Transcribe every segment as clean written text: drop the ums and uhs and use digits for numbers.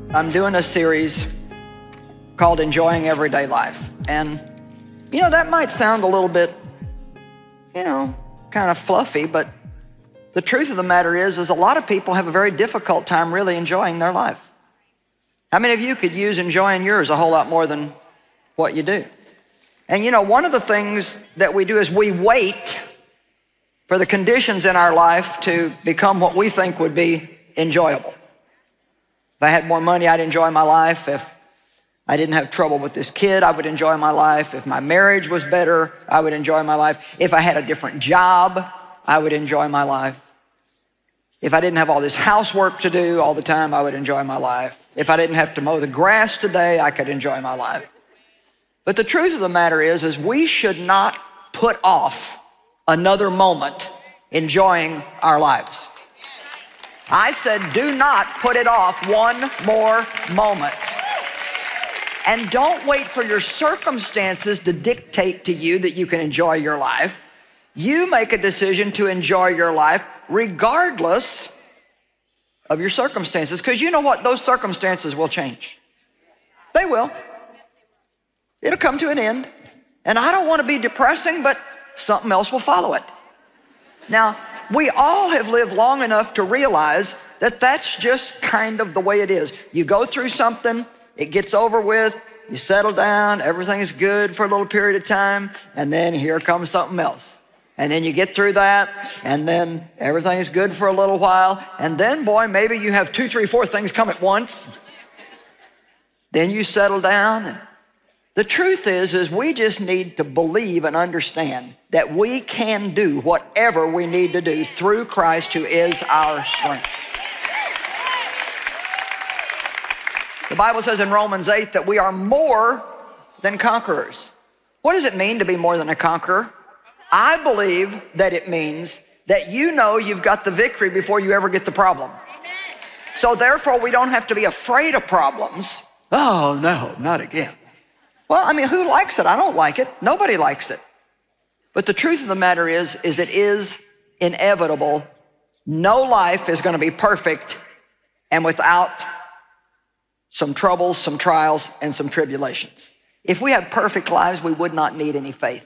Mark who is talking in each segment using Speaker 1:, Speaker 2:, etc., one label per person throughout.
Speaker 1: I'm doing a series called Enjoying Everyday Life. And, that might sound a little bit, kind of fluffy, but the truth of the matter is a lot of people have a very difficult time really enjoying their life. How many of you could use enjoying yours a whole lot more than what you do? And one of the things that we do is we wait for the conditions in our life to become what we think would be enjoyable. If I had more money, I'd enjoy my life. If I didn't have trouble with this kid, I would enjoy my life. If my marriage was better, I would enjoy my life. If I had a different job, I would enjoy my life. If I didn't have all this housework to do all the time, I would enjoy my life. If I didn't have to mow the grass today, I could enjoy my life. But the truth of the matter is we should not put off another moment enjoying our lives. I said, do not put it off one more moment. And don't wait for your circumstances to dictate to you that you can enjoy your life. You make a decision to enjoy your life regardless of your circumstances. Because you know what? Those circumstances will change. They will. It'll come to an end. And I don't want to be depressing, but something else will follow it. Now, we all have lived long enough to realize that that's just kind of the way it is. You go through something, it gets over with, you settle down, everything's good for a little period of time, and then here comes something else. And then you get through that, and then everything's good for a little while, and then, boy, maybe you have 2, 3, 4 things come at once. Then you settle down. And the truth is we just need to believe and understand that we can do whatever we need to do through Christ who is our strength. The Bible says in Romans 8 that we are more than conquerors. What does it mean to be more than a conqueror? I believe that it means that you've got the victory before you ever get the problem. So therefore we don't have to be afraid of problems. Oh no, not again. Well, who likes it? I don't like it. Nobody likes it. But the truth of the matter is it is inevitable. No life is going to be perfect and without some troubles, some trials, and some tribulations. If we had perfect lives, we would not need any faith.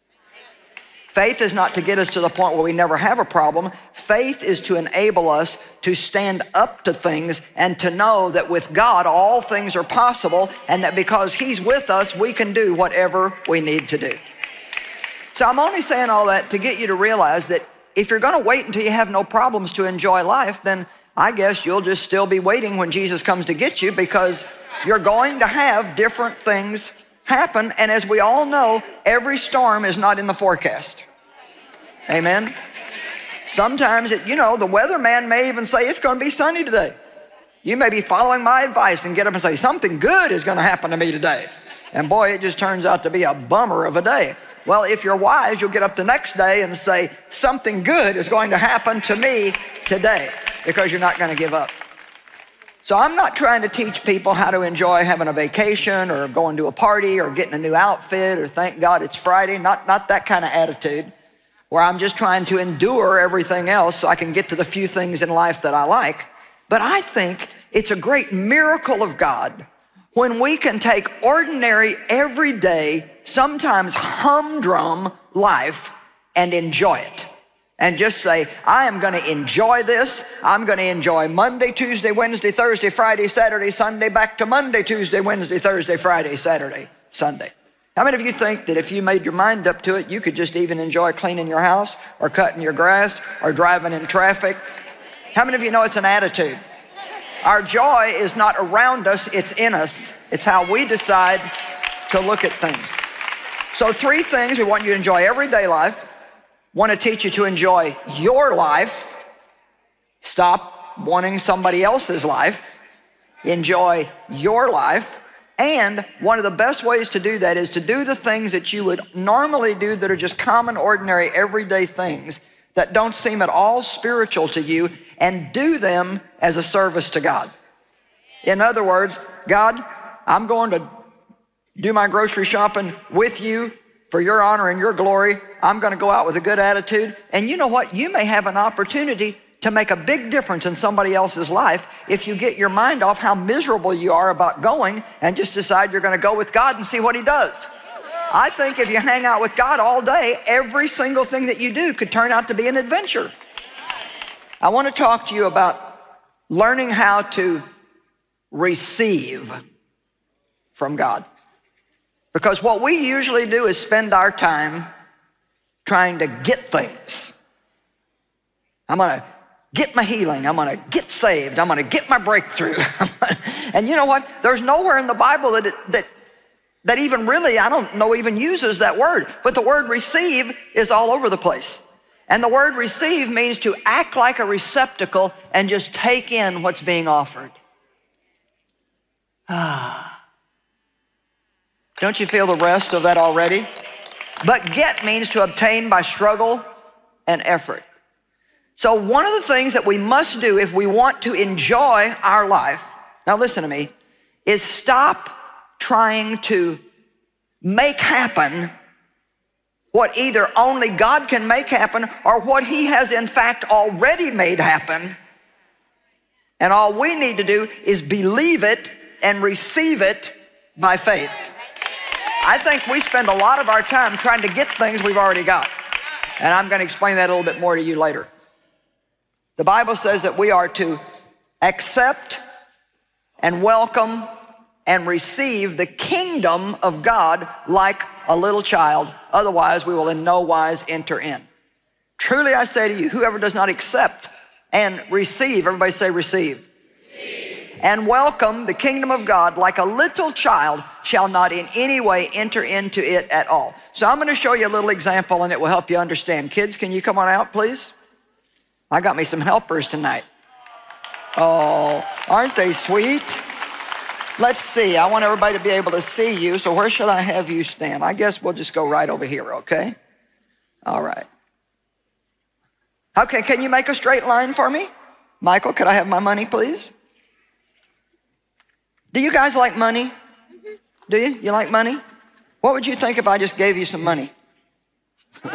Speaker 1: Faith is not to get us to the point where we never have a problem. Faith is to enable us to stand up to things and to know that with God, all things are possible, and that because He's with us, we can do whatever we need to do. So I'm only saying all that to get you to realize that if you're going to wait until you have no problems to enjoy life, then I guess you'll just still be waiting when Jesus comes to get you, because you're going to have different things happen. And as we all know, every storm is not in the forecast. Amen. Sometimes, the weatherman may even say it's going to be sunny today. You may be following my advice and get up and say, something good is going to happen to me today. And boy, it just turns out to be a bummer of a day. Well, if you're wise, you'll get up the next day and say, something good is going to happen to me today, because you're not going to give up. So I'm not trying to teach people how to enjoy having a vacation or going to a party or getting a new outfit or thank God it's Friday. Not that kind of attitude, where I'm just trying to endure everything else so I can get to the few things in life that I like. But I think it's a great miracle of God when we can take ordinary, everyday, sometimes humdrum life and enjoy it. And just say, I am going to enjoy this. I'm going to enjoy Monday, Tuesday, Wednesday, Thursday, Friday, Saturday, Sunday, back to Monday, Tuesday, Wednesday, Thursday, Friday, Saturday, Sunday. How many of you think that if you made your mind up to it, you could just even enjoy cleaning your house or cutting your grass or driving in traffic? How many of you know it's an attitude? Our joy is not around us, it's in us. It's how we decide to look at things. So 3 things we want you to enjoy everyday life. Want to teach you to enjoy your life. Stop wanting somebody else's life. Enjoy your life. And one of the best ways to do that is to do the things that you would normally do that are just common, ordinary, everyday things that don't seem at all spiritual to you, and do them as a service to God. In other words, God, I'm going to do my grocery shopping with you for your honor and your glory. I'm going to go out with a good attitude. And you know what? You may have an opportunity to make a big difference in somebody else's life if you get your mind off how miserable you are about going and just decide you're going to go with God and see what he does. I think if you hang out with God all day, every single thing that you do could turn out to be an adventure. I want to talk to you about learning how to receive from God. Because what we usually do is spend our time trying to get things. I'm going to get my healing. I'm going to get saved. I'm going to get my breakthrough. And you know what? There's nowhere in the Bible that even really, I don't know, even uses that word. But the word receive is all over the place. And the word receive means to act like a receptacle and just take in what's being offered. Don't you feel the rest of that already? But get means to obtain by struggle and effort. So one of the things that we must do if we want to enjoy our life, now listen to me, is stop trying to make happen what either only God can make happen or what he has in fact already made happen. And all we need to do is believe it and receive it by faith. I think we spend a lot of our time trying to get things we've already got. And I'm going to explain that a little bit more to you later. The Bible says that we are to accept and welcome and receive the kingdom of God like a little child. Otherwise, we will in no wise enter in. Truly, I say to you, whoever does not accept and receive, everybody say receive, and welcome the kingdom of God like a little child shall not in any way enter into it at all. So I'm going to show you a little example and it will help you understand. Kids, can you come on out, please? I got me some helpers tonight. Oh, aren't they sweet? Let's see. I want everybody to be able to see you. So where should I have you stand? I guess we'll just go right over here, okay? All right. Okay, can you make a straight line for me? Michael, could I have my money, please? Do you guys like money? Do you? You like money? What would you think if I just gave you some money? All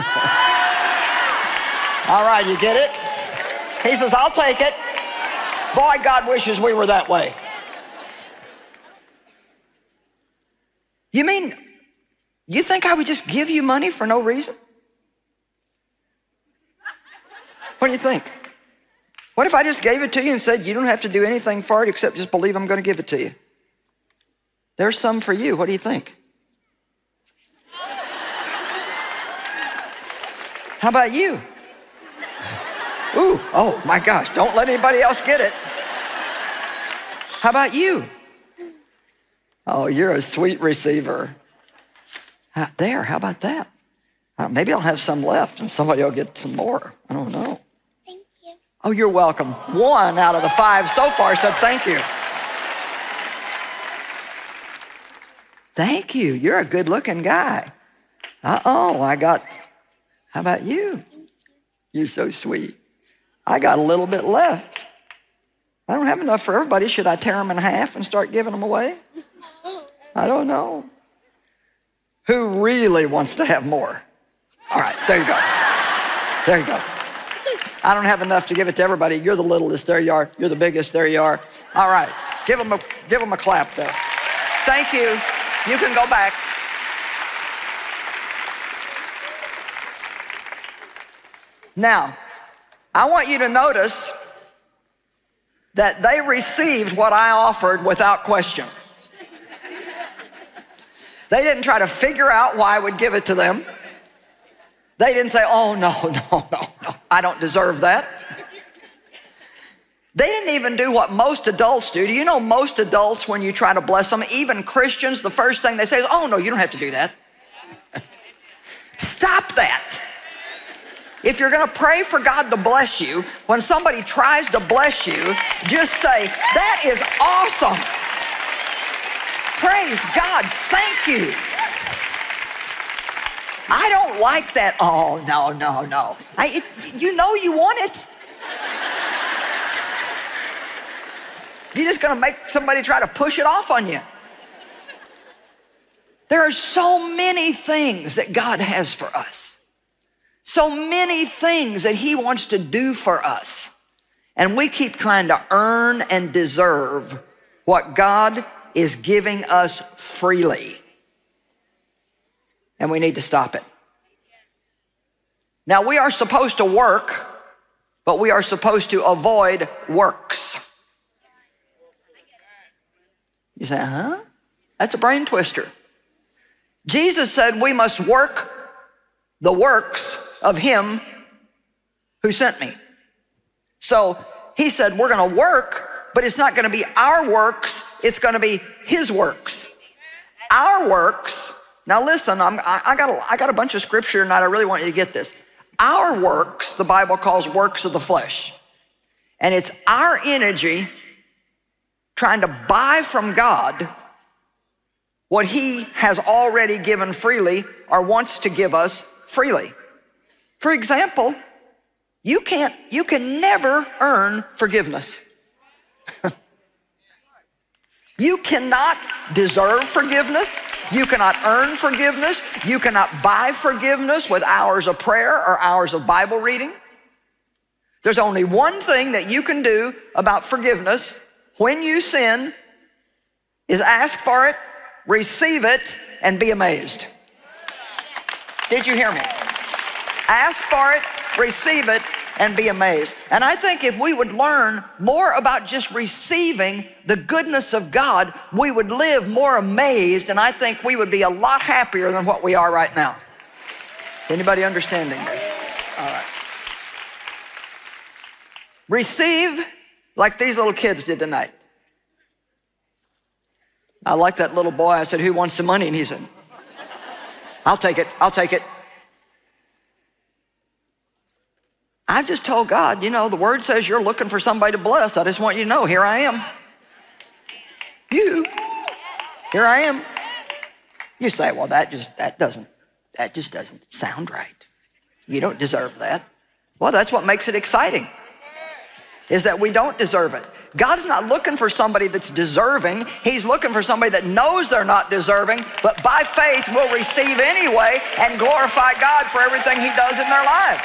Speaker 1: right, you get it? He says, I'll take it. Boy, God wishes we were that way. You mean, you think I would just give you money for no reason? What do you think? What if I just gave it to you and said, you don't have to do anything for it except just believe I'm going to give it to you? There's some for you. What do you think? How about you? Ooh, oh my gosh, don't let anybody else get it. How about you? Oh, you're a sweet receiver. There, how about that? Maybe I'll have some left and somebody will get some more. I don't know.
Speaker 2: Thank you.
Speaker 1: Oh, you're welcome. 1 out of the 5 so far said thank you. Thank you. You're a good looking guy. How about you? You're so sweet. I got a little bit left. I don't have enough for everybody. Should I tear them in half and start giving them away? I don't know. Who really wants to have more? All right, there you go. There you go. I don't have enough to give it to everybody. You're the littlest. There you are. You're the biggest. There you are. All right. Give them a clap there. Thank you. You can go back. Now, I want you to notice that they received what I offered without question. They didn't try to figure out why I would give it to them. They didn't say, oh, no, I don't deserve that. They didn't even do what most adults do. Do you know most adults, when you try to bless them, even Christians, the first thing they say is, oh, no, you don't have to do that. Stop that. If you're going to pray for God to bless you, when somebody tries to bless you, just say, that is awesome. Praise God. Thank you. I don't like that. Oh, no. You know you want it. You're just going to make somebody try to push it off on you. There are so many things that God has for us. So many things that he wants to do for us. And we keep trying to earn and deserve what God is giving us freely. And we need to stop it. Now, we are supposed to work, but we are supposed to avoid works. You say, huh? That's a brain twister. Jesus said we must work the works of him who sent me. So he said we're going to work, but it's not going to be our works. It's going to be his works. Our works. Now listen, I got a bunch of scripture tonight. I really want you to get this. Our works, the Bible calls works of the flesh. And it's our energy trying to buy from God what he has already given freely or wants to give us freely. For example, you can never earn forgiveness. You cannot deserve forgiveness. You cannot earn forgiveness. You cannot buy forgiveness with hours of prayer or hours of Bible reading. There's only one thing that you can do about forgiveness when you sin is ask for it, receive it, and be amazed. Did you hear me? Ask for it, receive it, and be amazed. And I think if we would learn more about just receiving the goodness of God, we would live more amazed, and I think we would be a lot happier than what we are right now. Anybody understanding this? All right. Receive like these little kids did tonight. I like that little boy. I said, who wants some money? And he said, I'll take it. I'll take it. I just told God, you know, the word says you're looking for somebody to bless. I just want you to know, here I am. Here I am. You say, well, that just doesn't sound right. You don't deserve that. Well, that's what makes it exciting, is that we don't deserve it. God's not looking for somebody that's deserving. He's looking for somebody that knows they're not deserving, but by faith will receive anyway and glorify God for everything he does in their lives.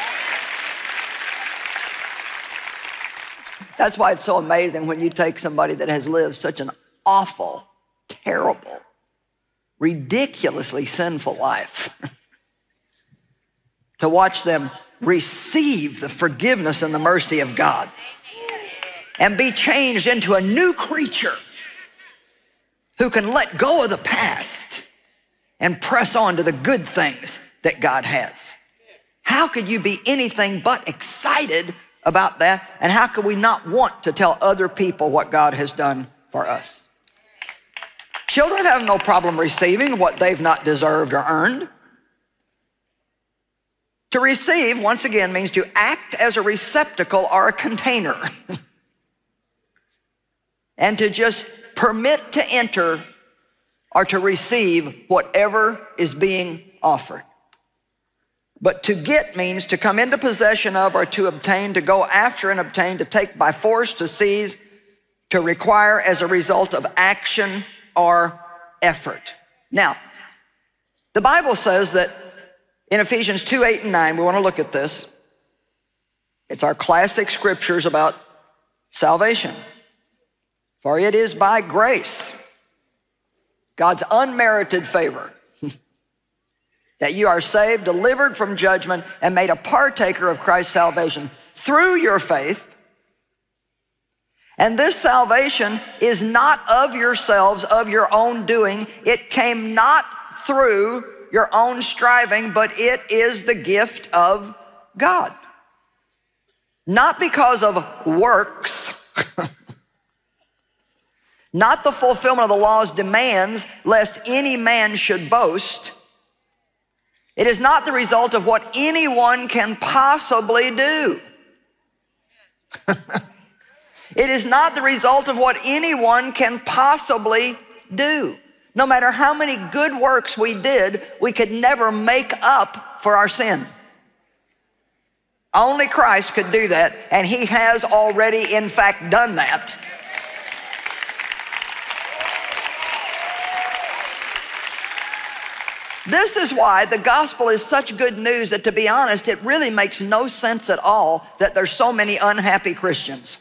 Speaker 1: That's why it's so amazing when you take somebody that has lived such an awful, terrible, ridiculously sinful life to watch them receive the forgiveness and the mercy of God and be changed into a new creature who can let go of the past and press on to the good things that God has. How could you be anything but excited about that? And how could we not want to tell other people what God has done for us? Children have no problem receiving what they've not deserved or earned. To receive, once again, means to act as a receptacle or a container. And to just permit to enter or to receive whatever is being offered. But to get means to come into possession of or to obtain, to go after and obtain, to take by force, to seize, to require as a result of action or effort. Now, the Bible says that in Ephesians 2, 8, and 9, we want to look at this. It's our classic scriptures about salvation. For it is by grace, God's unmerited favor, that you are saved, delivered from judgment, and made a partaker of Christ's salvation through your faith. And this salvation is not of yourselves, of your own doing. It came not through your own striving, but it is the gift of God. Not because of works, not the fulfillment of the law's demands, lest any man should boast. It is not the result of what anyone can possibly do. It is not the result of what anyone can possibly do. No matter how many good works we did, we could never make up for our sin. Only Christ could do that, and he has already, in fact, done that. This is why the gospel is such good news that, to be honest, it really makes no sense at all that there's so many unhappy Christians.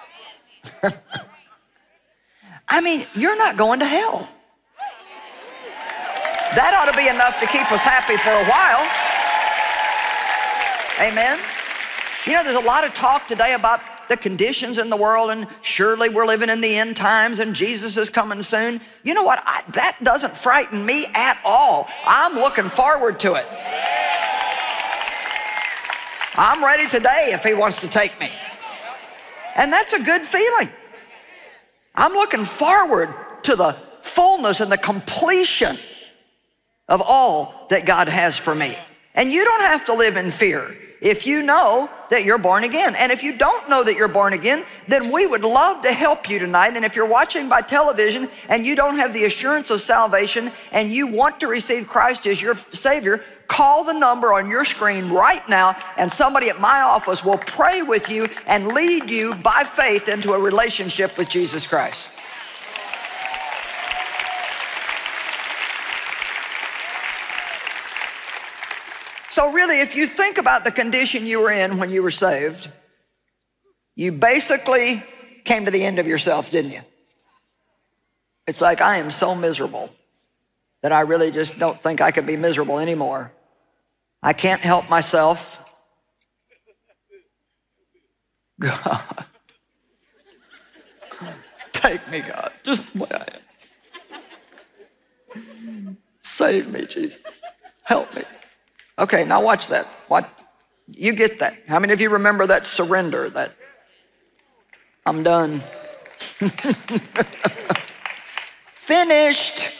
Speaker 1: I mean, you're not going to hell. That ought to be enough to keep us happy for a while. Amen. You know, there's a lot of talk today about the conditions in the world, and surely we're living in the end times and Jesus is coming soon. You know what? That doesn't frighten me at all. I'm looking forward to it. I'm ready today if he wants to take me. And that's a good feeling. I'm looking forward to the fullness and the completion of all that God has for me. And you don't have to live in fear if you know that you're born again. And if you don't know that you're born again, then we would love to help you tonight. And if you're watching by television and you don't have the assurance of salvation and you want to receive Christ as your Savior, call the number on your screen right now, and somebody at my office will pray with you and lead you by faith into a relationship with Jesus Christ. So really, if you think about the condition you were in when you were saved, you basically came to the end of yourself, didn't you? It's like, I am so miserable that I really just don't think I can be miserable anymore. I can't help myself. God, take me, God, just the way I am. Save me, Jesus. Help me. Okay, now watch that. What? You get that. How many of you remember that surrender, that I'm done? Finished.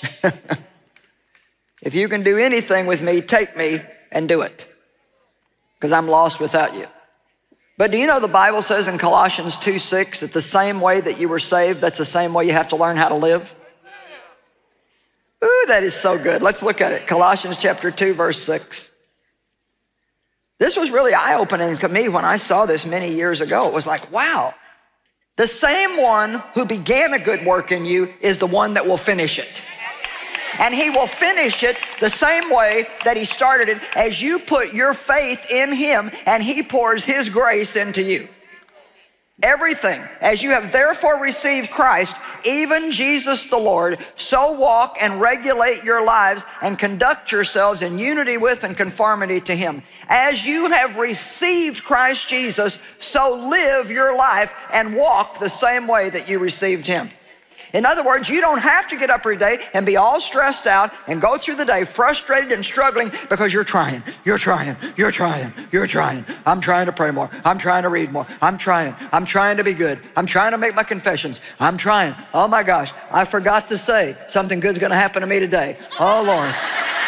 Speaker 1: If you can do anything with me, take me and do it, because I'm lost without you. But do you know the Bible says in Colossians 2:6 that the same way that you were saved, that's the same way you have to learn how to live? Ooh, that is so good. Let's look at it. Colossians chapter 2, verse 6. This was really eye-opening to me when I saw this many years ago. It was like, wow, the same one who began a good work in you is the one that will finish it. And he will finish it the same way that he started it, as you put your faith in him and he pours his grace into you. Everything, as you have therefore received Christ, even Jesus the Lord, so walk and regulate your lives and conduct yourselves in unity with and conformity to him. As you have received Christ Jesus, so live your life and walk the same way that you received him. In other words, you don't have to get up every day and be all stressed out and go through the day frustrated and struggling because you're trying. I'm trying to pray more. I'm trying to read more. I'm trying to be good. I'm trying to make my confessions. I'm trying. Oh my gosh, I forgot to say something good's going to happen to me today. Oh Lord.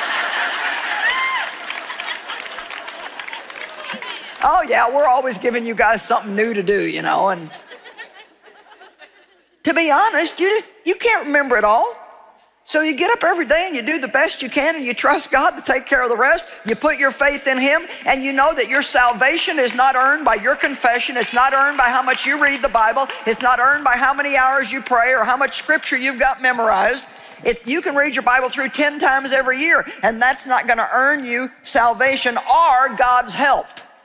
Speaker 1: Oh yeah, we're always giving you guys something new to do, you know, and to be honest, you can't remember it all. So you get up every day and you do the best you can and you trust God to take care of the rest. You put your faith in him and you know that your salvation is not earned by your confession. It's not earned by how much you read the Bible. It's not earned by how many hours you pray or how much scripture you've got memorized. You can read your Bible through 10 times every year, and that's not going to earn you salvation or God's help.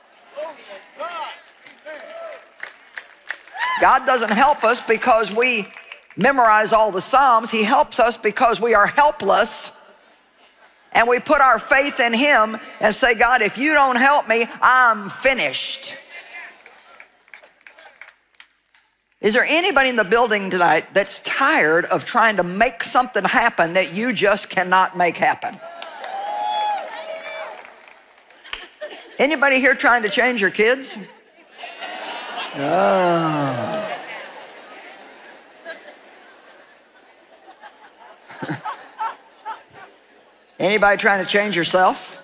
Speaker 1: God doesn't help us because we memorize all the Psalms. He helps us because we are helpless, and we put our faith in him and say, God, if you don't help me, I'm finished. Is there anybody in the building tonight that's tired of trying to make something happen that you just cannot make happen? Anybody here trying to change your kids? Oh. Anybody trying to change yourself?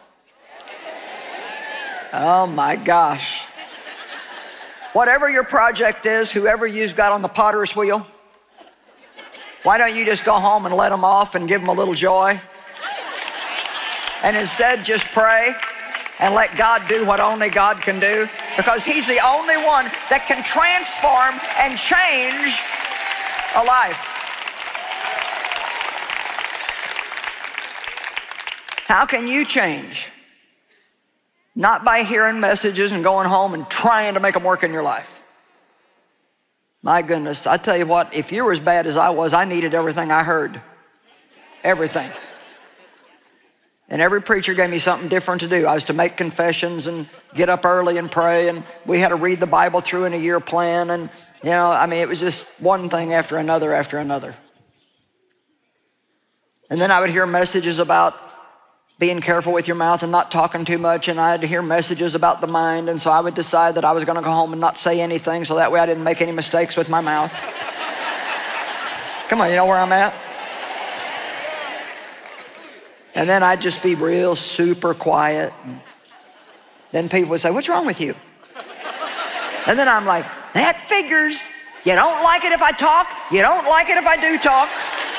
Speaker 1: Oh my gosh. Whatever your project is, whoever you've got on the potter's wheel, why don't you just go home and let them off and give them a little joy? And instead just pray and let God do what only God can do, because he's the only one that can transform and change a life. How can you change? Not by hearing messages and going home and trying to make them work in your life. My goodness, I tell you what, if you were as bad as I was, I needed everything I heard. Everything. And every preacher gave me something different to do. I was to make confessions and get up early and pray, and we had to read the Bible through in a year plan, and it was just one thing after another after another. And then I would hear messages about being careful with your mouth and not talking too much, and I had to hear messages about the mind, and so I would decide that I was going to go home and not say anything so that way I didn't make any mistakes with my mouth. Come on, you know where I'm at? And then I'd just be real super quiet. And then people would say, "What's wrong with you?" And then I'm like, "That figures. You don't like it if I talk. You don't like it if I do talk.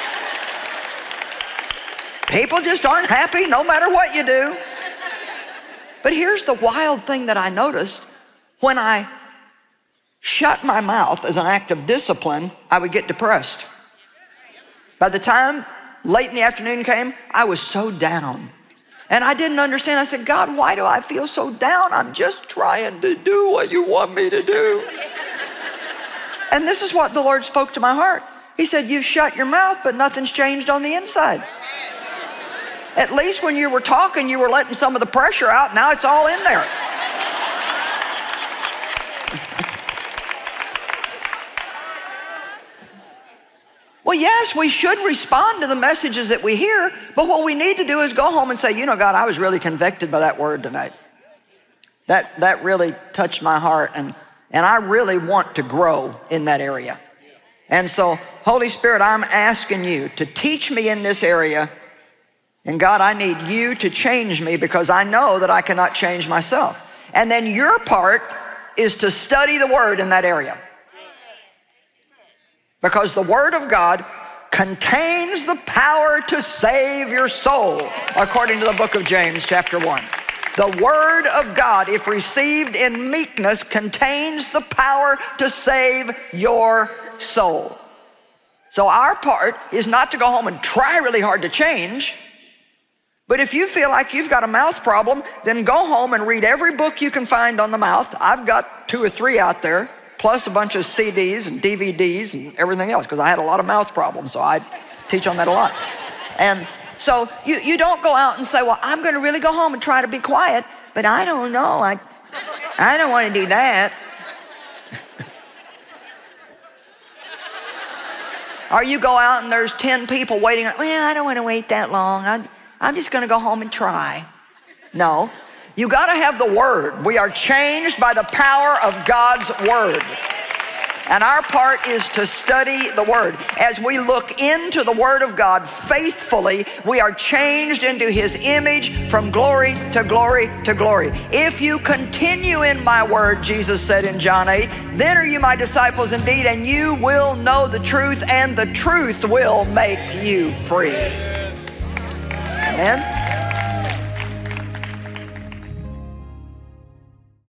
Speaker 1: People just aren't happy no matter what you do." But here's the wild thing that I noticed. When I shut my mouth as an act of discipline, I would get depressed. By the time late in the afternoon came, I was so down. And I didn't understand. I said, "God, why do I feel so down? I'm just trying to do what you want me to do." And this is what the Lord spoke to my heart. He said, "You've shut your mouth, but nothing's changed on the inside. At least when you were talking, you were letting some of the pressure out. Now it's all in there." Well, yes, we should respond to the messages that we hear, but what we need to do is go home and say, "God, I was really convicted by that word tonight. That really touched my heart, and I really want to grow in that area." And so, Holy Spirit, I'm asking you to teach me in this area. And God, I need you to change me because I know that I cannot change myself. And then your part is to study the word in that area. Because the word of God contains the power to save your soul, according to the book of James, chapter 1. The word of God, if received in meekness, contains the power to save your soul. So our part is not to go home and try really hard to change. But if you feel like you've got a mouth problem, then go home and read every book you can find on the mouth. I've got 2 or 3 out there, plus a bunch of CDs and DVDs and everything else, because I had a lot of mouth problems, so I teach on that a lot. And so you don't go out and say, "Well, I'm going to really go home and try to be quiet, but I don't know. I don't want to do that." Or you go out and there's 10 people waiting. "Well, I don't want to wait that long. I'm just going to go home and try." No, you got to have the word. We are changed by the power of God's word. And our part is to study the word. As we look into the word of God faithfully, we are changed into his image from glory to glory to glory. "If you continue in my word," Jesus said in John 8, "then are you my disciples indeed, and you will know the truth, and the truth will make you free." Amen.